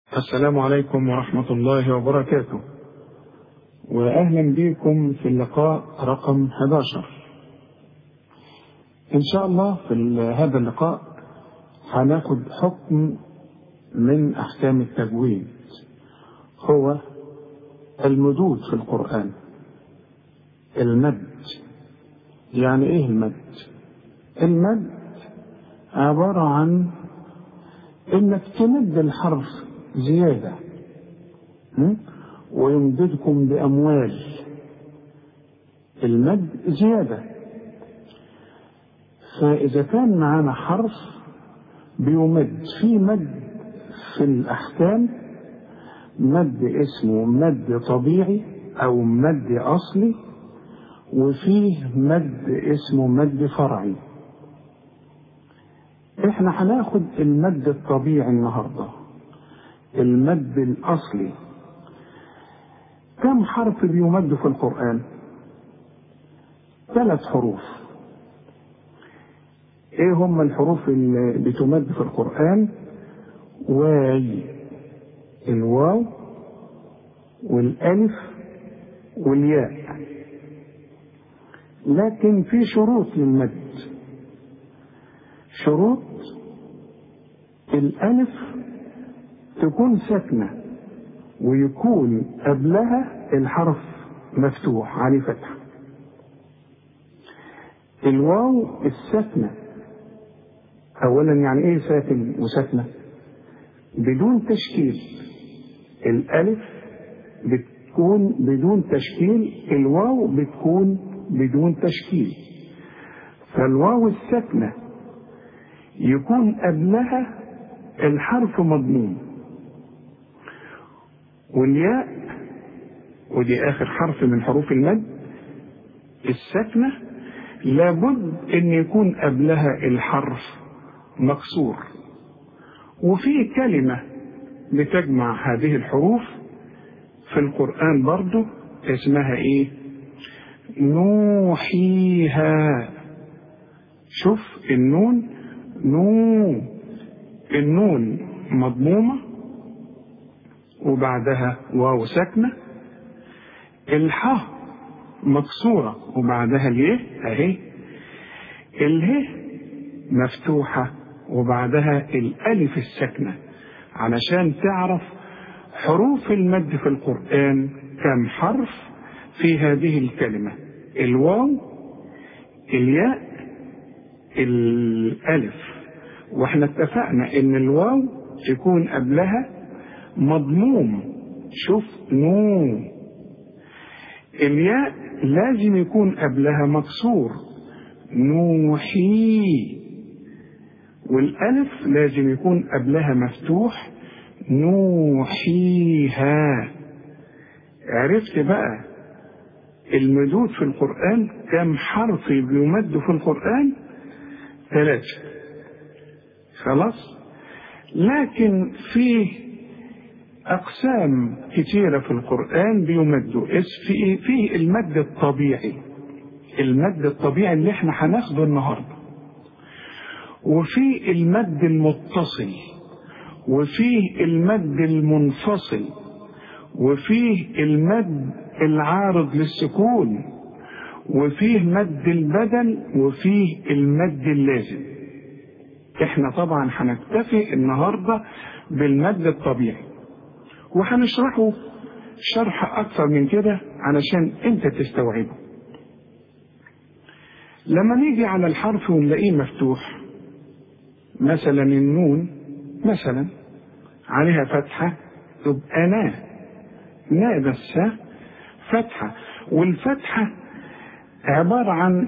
السلام عليكم ورحمة الله وبركاته، وأهلا بكم في اللقاء رقم 11. إن شاء الله في هذا اللقاء هناخد حكم من أحكام التجويد، هو المدود في القرآن. المد، يعني إيه المد؟ المد عبارة عن إنك تمد الحرف زيادة ويمددكم بأموال. المد زيادة، فإذا كان معنا حرف بيمد، في مد في الأحكام مد اسمه مد طبيعي أو مد أصلي، وفيه مد اسمه مد فرعي. احنا هناخد المد الطبيعي النهارده، المد الأصلي. كم حرف بيمد في القرآن؟ 3 حروف. ايه هم الحروف اللي بتمد في القرآن؟ واي، الواو والألف والياء. لكن في شروط للمد. شروط: الألف تكون ساكنة ويكون قبلها الحرف مفتوح عليه فتحة. الواو الساكنة، أولا يعني إيه ساكن وساكنة؟ بدون تشكيل. الألف بتكون بدون تشكيل، الواو بتكون بدون تشكيل. فالواو الساكنة يكون قبلها الحرف مضموم. والياء، ودي آخر حرف من حروف المد الساكنة، لابد أن يكون قبلها الحرف مكسور. وفي كلمة بتجمع هذه الحروف في القرآن برضو اسمها إيه؟ نوحيها. شوف النون، النون مضمومة وبعدها واو ساكنة، الحاء مكسورة وبعدها اليه اهي، اله مفتوحة وبعدها الالف الساكنة، علشان تعرف حروف المد في القرآن كم حرف في هذه الكلمة: الواو، الياء، الالف. واحنا اتفقنا ان الواو تكون قبلها مضموم، شوف نون. الياء لازم يكون قبلها مكسور، نوحي. والالف لازم يكون قبلها مفتوح، نوحيها. عرفت بقى المدود في القرآن كم حرف بيمد في القرآن؟ 3. خلاص. لكن فيه أقسام كثيرة في القرآن بيمدوا. فيه المد الطبيعي، المد الطبيعي اللي احنا هناخده النهارده، وفيه المد المتصل، وفيه المد المنفصل، وفيه المد العارض للسكون، وفيه مد البدل، وفيه المد اللازم. احنا طبعا هنكتفي النهارده بالمد الطبيعي، وهنشرحه شرح اكثر من كده علشان انت تستوعبه. لما نيجي على الحرف ونلاقيه مفتوح، مثلا النون مثلا عليها فتحة، تبقى نا بس فتحة، والفتحة عبارة عن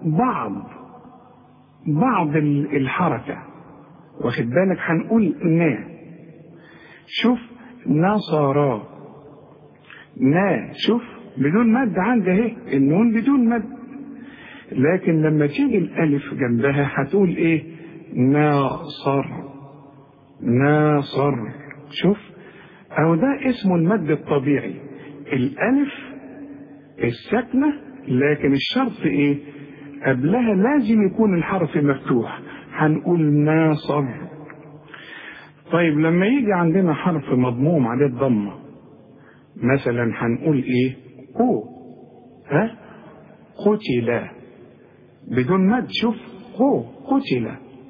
بعض الحركة، واخد بالك؟ هنقول نا. شوف نصارى، شوف بدون مد عندي اهي، النون بدون مد. لكن لما تيجي الالف جنبها هتقول ايه؟ ناصر. شوف، او ده اسمه المد الطبيعي، الالف الساكنة، لكن الشرط ايه؟ قبلها لازم يكون الحرف مفتوح، هنقول ناصر. طيب لما يجي عندنا حرف مضموم عليه الضمة مثلا هنقول ايه؟ قو. ها؟ قتل بدون مد. شوف، قو قتل.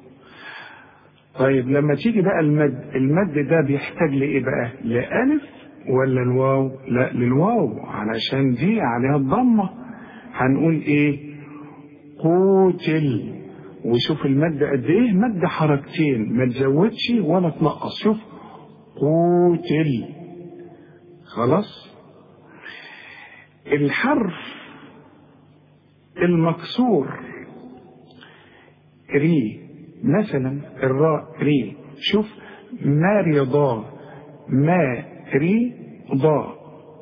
طيب لما تيجي بقى المد ده بيحتاج لايه بقى؟ لألف ولا الواو؟ لا، للواو، علشان دي عليها الضمة. هنقول ايه؟ قوتل. وشوف المد قد ايه؟ مد حركتين، ما تزودش ولا تنقص. شوف، قوتل. خلاص. الحرف المكسور ري مثلا، الراء ري. شوف، مرضى، مريضى،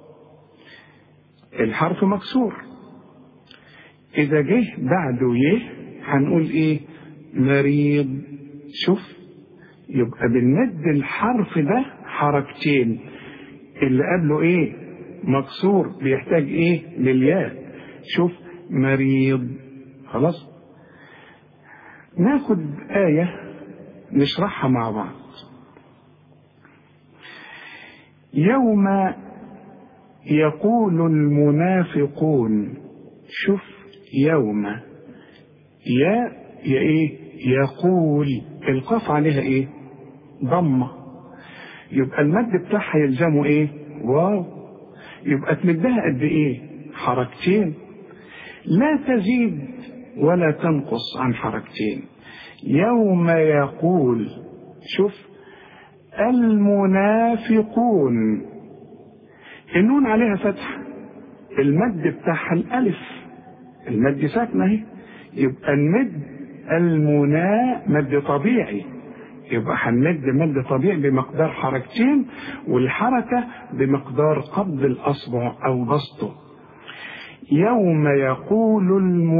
الحرف مكسور. إذا جه بعده يه هنقول إيه؟ مريض. شوف، يبقى بنمد الحرف ده حركتين، اللي قبله إيه؟ مكسور، بيحتاج إيه؟ للياء. شوف، مريض. خلاص. ناخد آية نشرحها مع بعض. يوم يقول المنافقون. شوف، يوم يا ايه؟ يقول. القاف عليها ايه؟ ضمة. يبقى المد بتاعها يلزمه ايه؟ واو. يبقى تمدها قد ايه؟ حركتين، لا تزيد ولا تنقص عن حركتين. يوم يقول. شوف، المنافقون، النون عليها فتح، المد بتاعها الالف، المد ساكنه اهي. يبقى المد المنا مد طبيعي، يبقى هنمد مد طبيعي بمقدار حركتين، والحركه بمقدار قبض الاصبع او بسطه. يوم يقول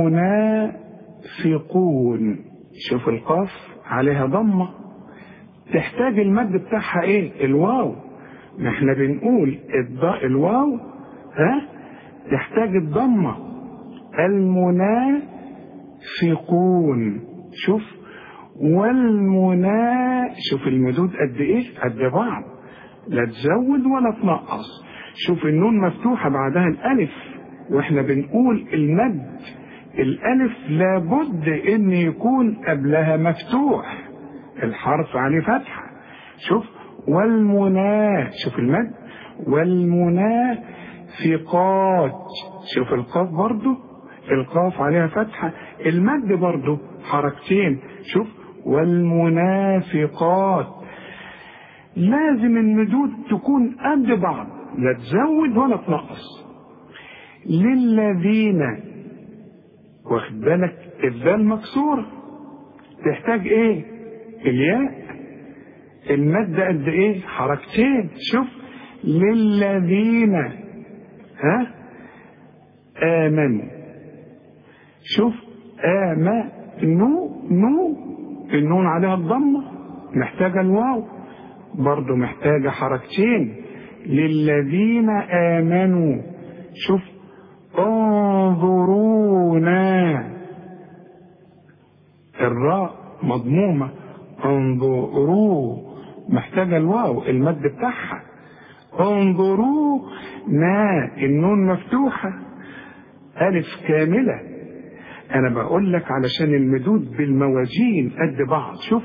المنافقون. شوف، القاف عليها ضمه، تحتاج المد بتاعها ايه؟ الواو. احنا بنقول الواو ها تحتاج الضمه. المنافقون. شوف، شوف المدود قد ايه؟ قد بعض، لا تزود ولا تنقص. شوف، النون مفتوحه بعدها الالف، واحنا بنقول المد الالف لابد ان يكون قبلها مفتوح، الحرف عليه فتحه. شوف، شوف المد والمنافقات. شوف القاف برضو، القاف عليها فتحه، المد برضو حركتين. شوف، والمنافقات. لازم المدود تكون قد بعض، لا تزود ولا تنقص. للذين، واخد بالك؟ الذال مكسوره، تحتاج ايه؟ الياء، المد قد ايه؟ حركتين. شوف، للذين آمنوا. شوف، نو النون عليها الضمة، محتاجة الواو، برضو محتاجة حركتين. للذين آمنوا. شوف، انظرونا، الراء مضمومة، انظروا، محتاجة الواو، المد بتاعها. انظرونا، النون مفتوحة، ألف كاملة. أنا بقول لك علشان المدود بالموازين قد بعض. شوف،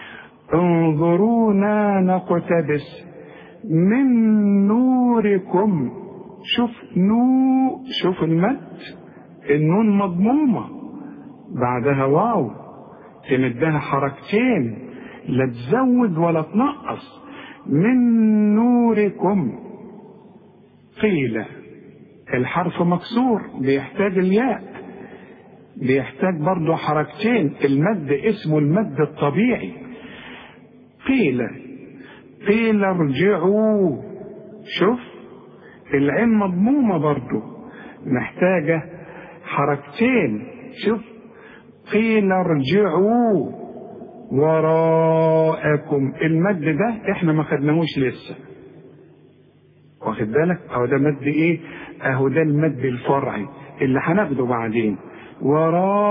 انظرونا نقتبس من نوركم. شوف، شوف المد، النون مضمومة بعدها واو، تمدها حركتين، لا تزود ولا تنقص. من نوركم. قيل، الحرف مكسور بيحتاج الياء، بيحتاج برضو حركتين، المد اسمه المد الطبيعي. قيل ارجعوا. شوف، العين مضمومة برضو، محتاجة حركتين. شوف، قيل ارجعوا وراءكم. المد ده احنا ما خدناهوش لسه، واخد بالك؟ اهو ده مد ايه؟ اهو ده المد الفرعي اللي هناخده بعدين.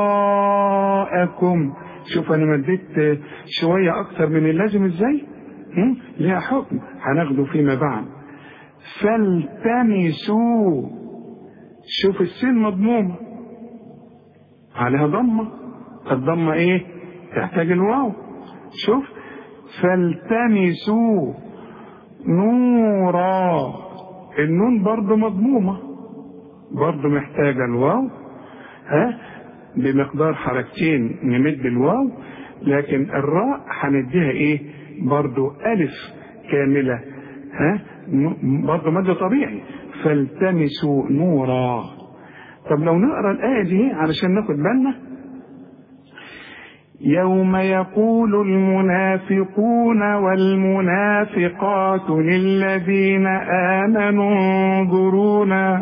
وراءكم. شوف انا مديت شوية اكتر من اللازم ازاي؟ لها حكم هناخده فيما بعد. فالتمسوا، شوف السين مضمومة عليها ضمة، الضمة ايه؟ تحتاج الواو. شوف فالتمسوا نورا، النون برضو مضمومة، برضو محتاجة الواو، بمقدار حركتين نمد الواو، لكن الراء هنديها ايه؟ برضو ألف كاملة، برضو مد طبيعي. فالتمسوا نورا. طب لو نقرأ الآية دي علشان ناخد بالنا. يوم يقول المنافقون والمنافقات للذين آمنوا انظرونا.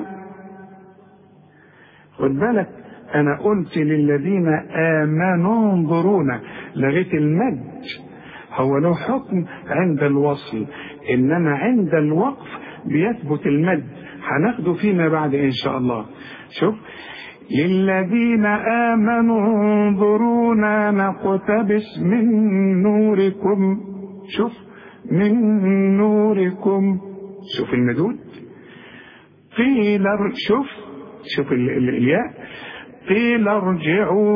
خد بالك أنا قلت للذين آمنوا انظرونا، لغيت المد. هو له حكم عند الوصل، إنما عند الوقف بيثبت المد، هناخده فيما بعد إن شاء الله. شوف للذين آمنوا انظرونا نقتبس من نوركم. شوف من نوركم، شوف المدود. قيل شوف الياء. قيل ارجعوا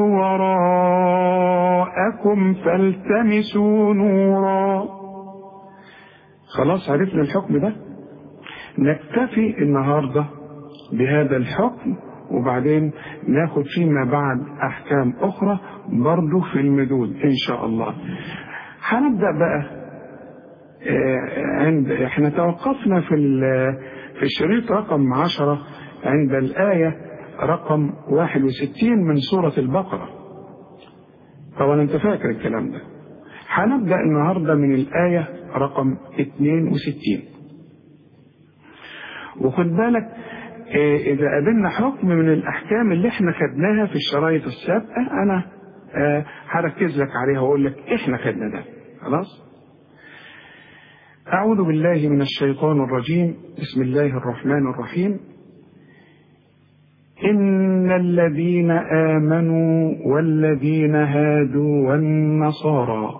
وراءكم فالتمسوا نورا. خلاص عرفنا الحكم ده، نكتفي النهارده بهذا الحكم، وبعدين ناخد فيما بعد احكام اخرى برضو في المدود ان شاء الله. هنبدا بقى احنا توقفنا في الشريط رقم 10 عند الايه رقم 61 من سوره البقره. طبعا انت فاكر الكلام ده. هنبدا النهارده من الايه رقم 62. وخد بالك إذا قابلنا حكم من الأحكام اللي احنا خدناها في الشرايط السابقة أنا هركز لك عليها وأقول لك احنا خدنا ده. خلاص؟ أعوذ بالله من الشيطان الرجيم. بسم الله الرحمن الرحيم. إن الذين آمنوا والذين هادوا والنصارى.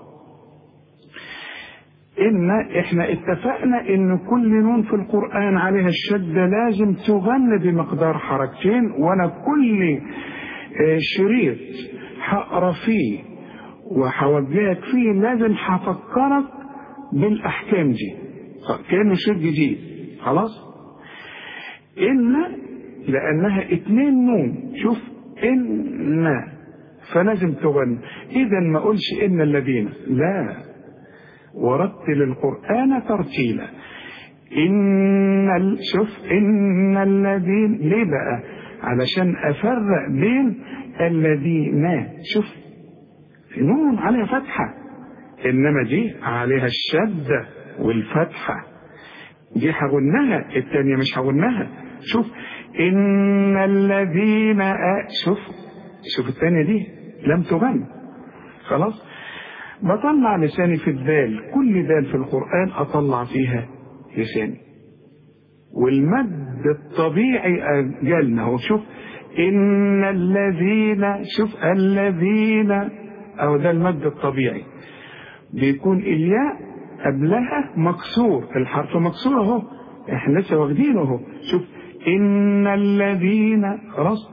احنا اتفقنا ان كل نون في القرآن عليها الشدة لازم تغن بمقدار حركتين، وانا كل شريط هقرا فيه وهوجهك فيه لازم هفكرك بالاحكام دي كأنه شريط جديد. خلاص؟ ان لانها 2 نون، شوف ان فلازم تغن. اذا ما اقولش ان الذين، لا، ورتل القرآن ترتيلا. شوف إن الذين، ليه بقى؟ علشان أفرق بين الذين. شوف نون عليها فتحة، إنما دي عليها الشدة والفتحة، دي هغنها، التانية مش هغنها. شوف إن الذين شوف التانية دي لم تغن. خلاص؟ بطلع لساني في الدال، كل دال في القرآن أطلع فيها لساني، والمد الطبيعي أجلنا هو. شوف إن الذين، شوف الذين، أو ده المد الطبيعي، بيكون الياء قبلها مكسور، الحرف مكسور اهو، احنا لسه واخدينه اهو. شوف إن الذين، خلاص،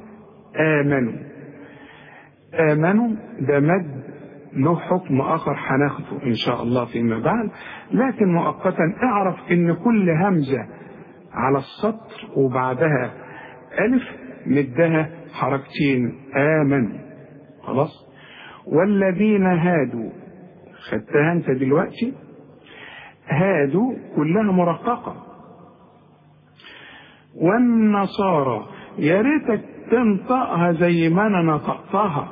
آمنوا ده مد له حكم آخر هناخده إن شاء الله فيما بعد، لكن مؤقتا اعرف إن كل همزة على السطر وبعدها ألف مدها حركتين، آمنوا. خلاص؟ والذين هادوا، خدتها أنت دلوقتي، هادوا كلها مرققة. والنصارى، يا ريتك تنطقها زي ما أنا نطقتها،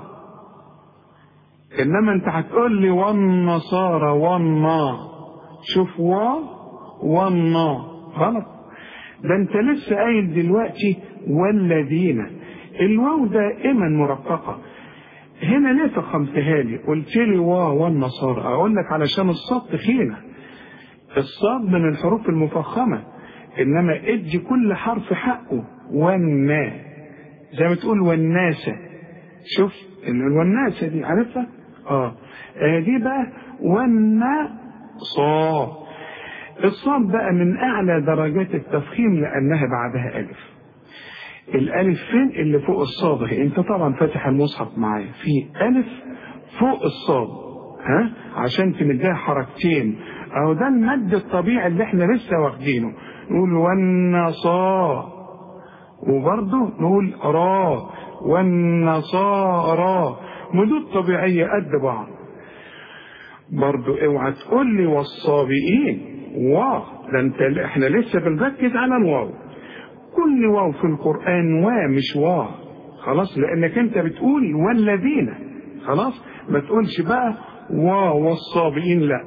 إنما أنت هتقول لي والنصارى والنا. شوف والنا غلط، ده أنت لسه قايل دلوقتي والذين، الواو دائما مرققة. هنا ليه فخمتها لي؟ قلت لي والنصارى، أقول لك علشان الصاد تخينة، الصاد من الحروف المفخمة، إنما ادي كل حرف حقه. والنا زي ما تقول والناسة. شوف الوناسة دي عارفها؟ دي بقى والنا الصاد بقى من أعلى درجات التفخيم لأنها بعدها ألف. الألف فين؟ اللي فوق الصاد اهي. أنت طبعا فاتح المصحف معايا، في ألف فوق الصاد، ها، عشان تمدها حركتين. أهو ده المد الطبيعي اللي احنا لسه واخدينه. نقول والنصا، وبرضه نقول را، والنصارى، مدود طبيعية قد بعض. برضه اوعى تقول لي والصابئين، ده انت احنا لسه بنركز على الواو. كل واو في القرآن مش خلاص، لانك انت بتقول والذين، خلاص ما تقولش بقى والصابئين، لا،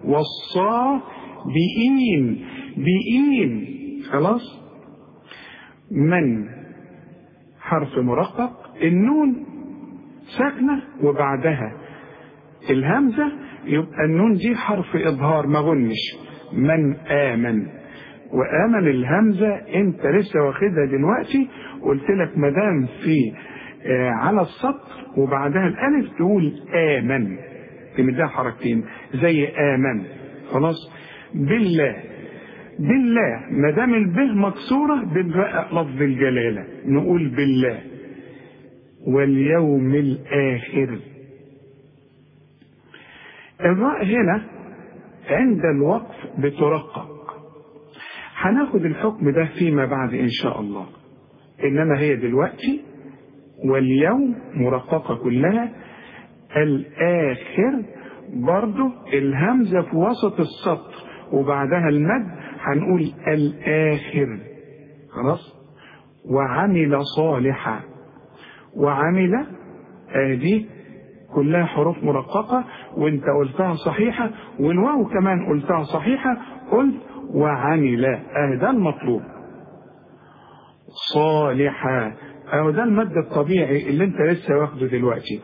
والصابئين، بئين، خلاص. من حرف مرقق، النون ساكنة وبعدها الهمزة، يبقى النون دي حرف إظهار ما غنش. من آمن، وآمن الهمزة انت لسه واخدها دلوقتي، قلت لك مدام في على السطر وبعدها الألف تقول آمن، تمدها حركتين زي آمن، خلاص. بالله، بالله مدام البه مكسورة بنرقق لفظ الجلالة نقول بالله. واليوم الآخر، الراء هنا عند الوقف بترقق. هناخد الحكم ده فيما بعد إن شاء الله، إنما هي دلوقتي واليوم مرققة كلها. الآخر برضو الهمزة في وسط السطر وبعدها المد، هنقول الآخر، خلاص. وعمل صالحا، وعمل دي كلها حروف مرققة، وانت قلتها صحيحة، والواو كمان قلتها صحيحة. قلت وعمل، ده المطلوب. صالحا، ده المد الطبيعي اللي انت لسه واخده دلوقتي.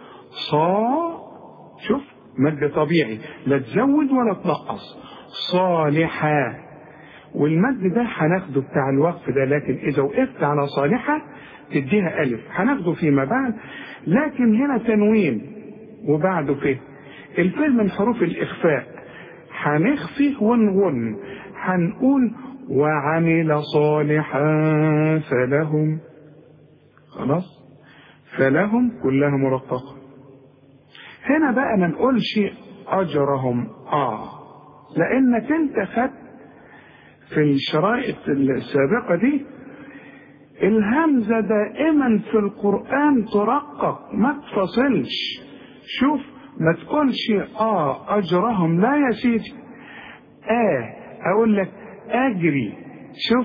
شوف مد طبيعي، لا تزود ولا تنقص. صالحا، والمد ده هناخده بتاع الوقف ده، لكن اذا وقفت على صالحة تديها ألف، هناخده فيما بعد. لكن هنا تنوين وبعده فه، الفه من حروف الإخفاء، هنخفي ونغن، هنقول وعمل صالحا فلهم، خلاص، فلهم كلها مرققة. هنا بقى ما نقولش أجرهم، لأنك انت خدت في الشرائط السابقة دي الهمزة دائما في القرآن ترقق ما تفصلش. شوف ما تقولش أجرهم، لا يا سيدي. أقول لك أجري، شوف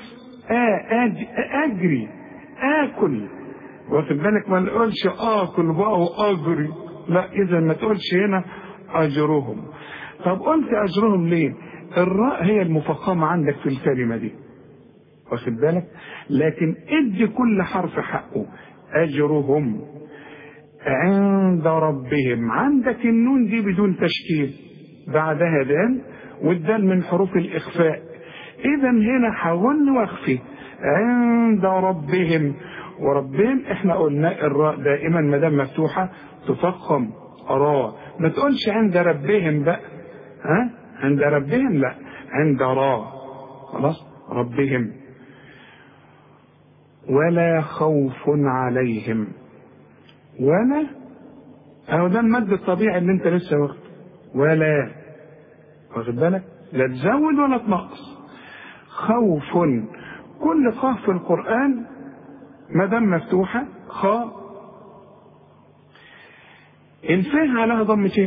أجري، آكل، واخد بالك؟ ما نقولش آكل بقى وأجري، لا، إذا ما تقولش هنا أجرهم. طب قلت أجرهم ليه؟ الراء هي المفخمة عندك في الكلمة دي، واخد بالك؟ لكن ادي كل حرف حقه. أجرهم عند ربهم، عندك النون دي بدون تشكيل، بعدها دال، والدال من حروف الإخفاء. إذا هنا حاولنا واخفي عند ربهم. وربهم احنا قلنا الراء دائما ما دام مفتوحة تفخم راء، ما تقولش عند ربهم بقى، عند ربهم، لا، عند راء، خلاص. ربهم. ولا خوف عليهم، ولا ده المد الطبيعي اللي انت لسه واخده، ولا، واخد بالك؟ لا تزود ولا تنقص. خوف، كل قاف في القرآن ما دام مفتوحة خاء، الفاء عليها ضمتين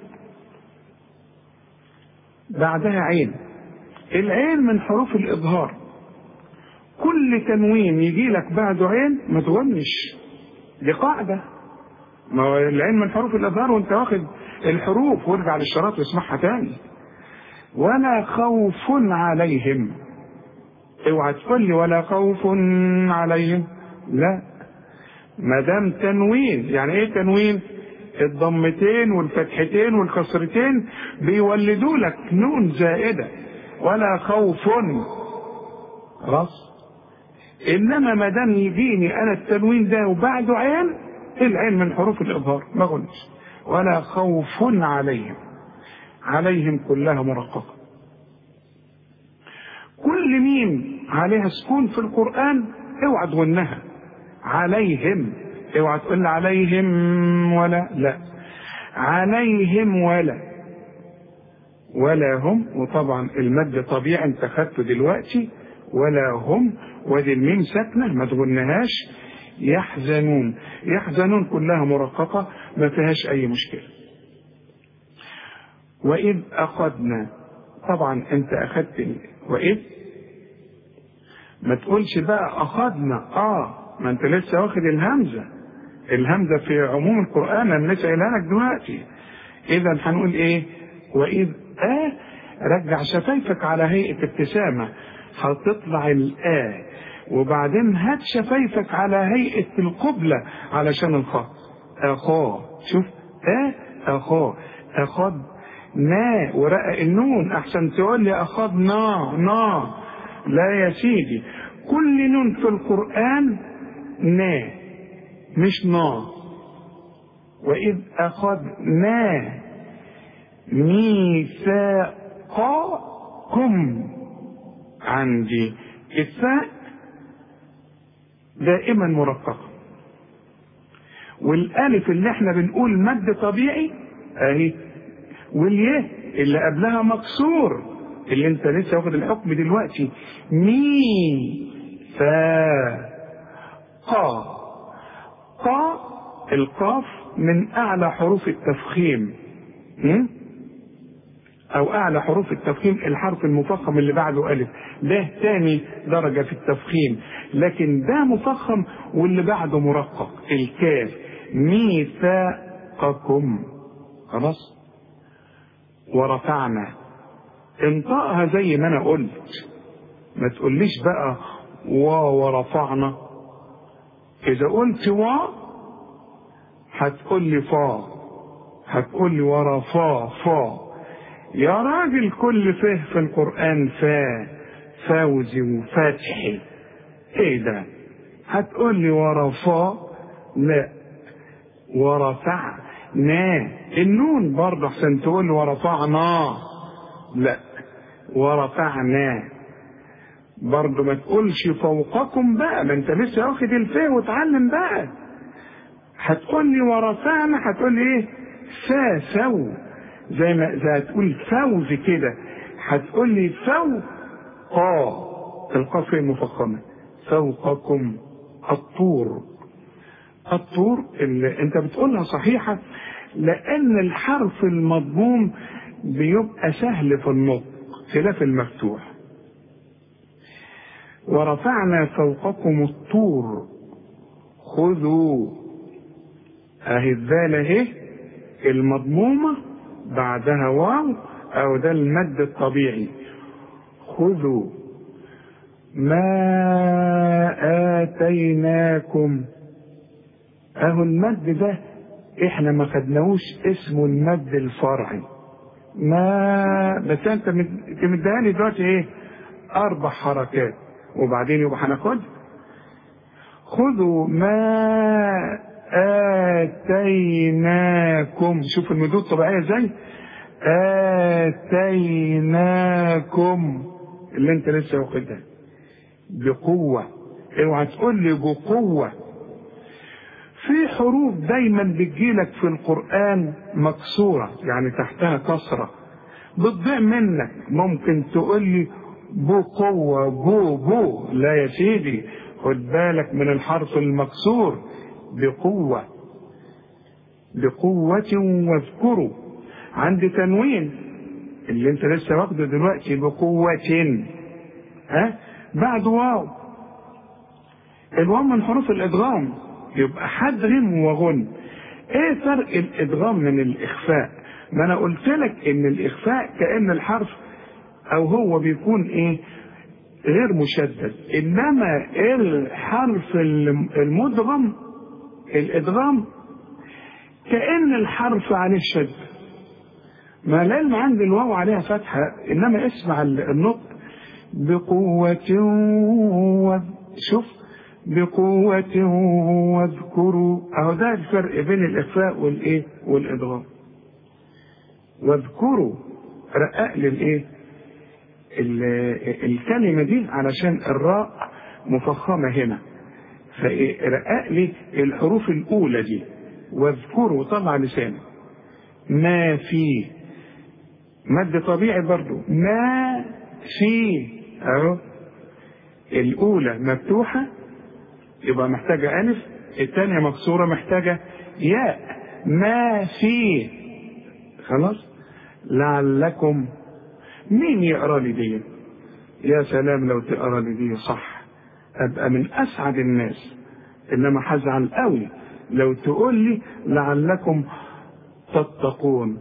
بعدها عين، العين من حروف الإظهار، كل تنوين يجي لك بعده عين ما تغنش، دي قاعدة. ما هو العين من حروف الإظهار وانت واخد الحروف، وارجع للشراط واسمعها تاني. ولا خوف عليهم، اوعى تقول لي ولا خوف عليهم، لا، ما دام تنوين. يعني ايه تنوين؟ الضمتين والفتحتين والكسرتين بيولدوا لك نون زائدة، ولا خوف، خلاص. انما ما دام يجيني انا التنوين ده وبعده عين، العين من حروف الإظهار ما قلتش. ولا خوف عليهم، عليهم كلها مرققة. كل ميم عليها سكون في القرآن اوعى تغنها. عليهم، اوعى تقول عليهم ولا، لا، عليهم ولا هم. وطبعا المد طبيعي انت خدته دلوقتي، ولا هم، ودي الميم ساكنه ما تغنهاش. يحزنون كلها مرققه ما فيهاش اي مشكله. واذ اخذنا، طبعا انت اخذت واذ، ما تقولش بقى اخذنا، ما انت لسه واخد الهمزه في عموم القران، انا لسه قايلها لك دلوقتي. اذا هنقول ايه؟ واذ رجع شفايفك على هيئه ابتسامه، هتطلع وبعدين هات شفايفك على هيئه القبله علشان الخط. اخاه، شوف، اخذنا ورقق النون، احسن تقول لي اخذنا لا يا سيدي، كل نون في القرآن مش نا. وإذ أخذنا ميثاقكم، عندي الثاء دائما مرققة، والالف اللي احنا بنقول مد طبيعي اهي، والياء اللي قبلها مكسور اللي انت لسه واخد الحكم دلوقتي. القاف من اعلى حروف التفخيم، او اعلى حروف التفخيم الحرف المفخم اللي بعده الف، ده ثاني درجه في التفخيم، لكن ده مفخم واللي بعده مرقق. الكاف ميثاقكم، خلاص. ورفعنا، انطقها زي ما انا قلت، ما تقوليش بقى ورفعنا. اذا قلت هتقول لي هتقول لي ورفا يا راجل، كل في القرآن فوزي وفتحي، ايه ده؟ هتقول لي ورفا، لا، ورفعنا النون برضه عشان تقول ورفعنا، لا، ورفعنا برضه. ما تقولش فوقكم بقى، ما انت لسه واخد الفاء وتعلم بقى. هتقول لي ورفعنا، هتقول لي ايه؟ فو، زي ما تقول فوز كده، هتقول لي القاف المفخمه، فوقكم الطور اللي انت بتقولها صحيحه، لان الحرف المضموم بيبقى سهل في النطق خلاف المفتوح. ورفعنا فوقكم الطور خذوا، اهي الذال اهي المضمومه بعدها واو، او ده المد الطبيعي. خذوا ما آتيناكم، اهو المد ده احنا ما خدناهوش، اسمه المد الفرعي. ما بس انت مديهاني دلوقتي ايه؟ 4 حركات، وبعدين يبقى هناخد خذوا ما آتيناكم. شوف المدود الطبيعية ازاي؟ آتيناكم اللي انت لسه واخدها بقوة، اوعى تقول لي بقوة. في حروف دايما بتجيلك في القرآن مكسورة، يعني تحتها كسرة، بتضيع منك. ممكن تقول لي بقوة بو، لا يا سيدي، خد بالك من الحرف المكسور. بقوة واذكروا، عندي تنوين اللي انت لسه واخده دلوقتي بقوة، بعد واو. الواو من حروف الادغام، يبقى حدغم وغن. ايه فرق الادغام من الاخفاء؟ ما انا قلت لك ان الاخفاء كأن الحرف او هو بيكون ايه؟ غير مشدد، انما الحرف المدغم الادغام كأن الحرف عليه شد. ما العلم عند الواو عليها فتحة، انما اسمع النطق بقوة شوف بقوة واذكروا، اهو ده الفرق بين الاخفاء والايه؟ والادغام. واذكروا رقق لي الايه الكلمة دي علشان الراء مفخمة هنا، فرقق لي الحروف الأولى دي واذكروا طلع لسانك. ما في مد طبيعي برضو، ما في اهو الأولى مفتوحة يبقى محتاجة ألف، الثانية مكسورة محتاجة ياء. ما في خلاص. لعلكم مين يقرا لي دي؟ يا سلام لو تقرا لي دي صح ابقى من اسعد الناس، انما هزعل قوي لو تقول لي لعلكم تتقون.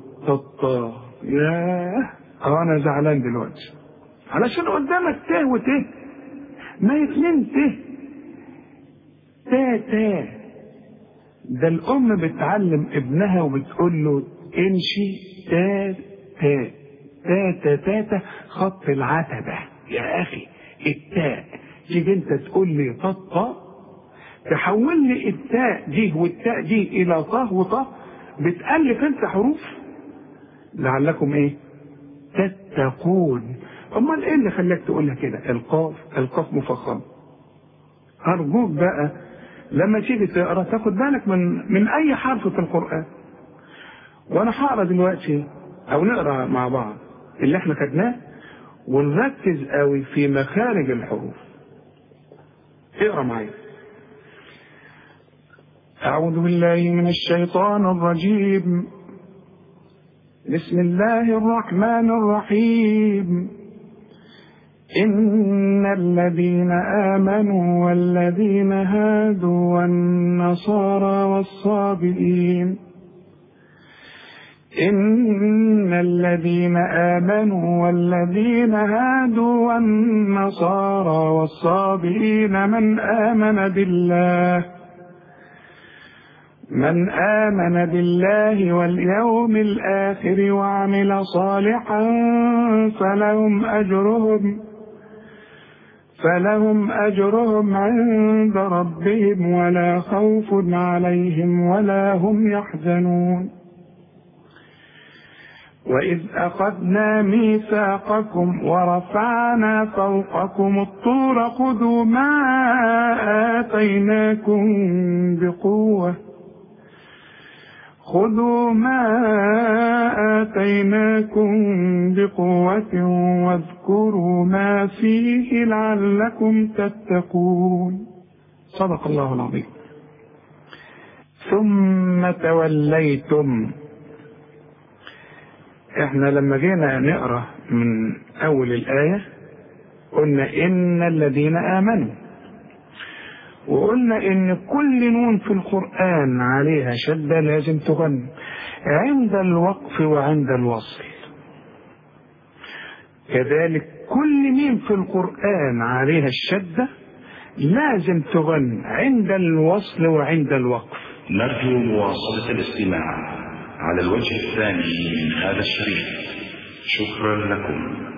ياه انا زعلان دلوقتي علشان قدامك ت وت، ما اتنين تا. ده الام بتعلم ابنها وبتقول له امشي تا تا خط العتبة يا اخي التاء. تيجي انت تقول لي طا، تحول لي التاء دي والتاء دي الى طه وطه، بتألف انت حروف. لعلكم ايه تتقون. امال ايه اللي خلاك تقولها كده؟ القاف مفخم. ارجوك بقى لما تيجي تقرا تاخد بالك من اي حرف في القرآن. وانا هقرا دلوقتي او نقرا مع بعض اللي احنا خدناه ونركز قوي في مخارج الحروف. اقرا معايا. اعوذ بالله من الشيطان الرجيم. بسم الله الرحمن الرحيم. إن الذين آمنوا والذين هادوا والنصارى والصابئين إن الذين آمنوا والذين هادوا والنصارى والصابئين من آمن بالله واليوم الآخر وعمل صالحا فلهم أجرهم عند ربهم ولا خوف عليهم ولا هم يحزنون. وإذ أخذنا ميثاقكم ورفعنا فوقكم الطور خذوا ما آتيناكم بقوة واذكروا ما فيه لعلكم تتقون. صدق الله العظيم. ثم توليتم. احنا لما جينا نقرأ من أول الآية قلنا إن الذين آمنوا، وقلنا إن كل نون في القرآن عليها شدة لازم تغن عند الوقف وعند الوصل. كذلك كل ميم في القرآن عليها الشدة لازم تغن عند الوصل وعند الوقف. نرجو مواصلة الاستماع على الوجه الثاني من هذا الشريط. شكرا لكم.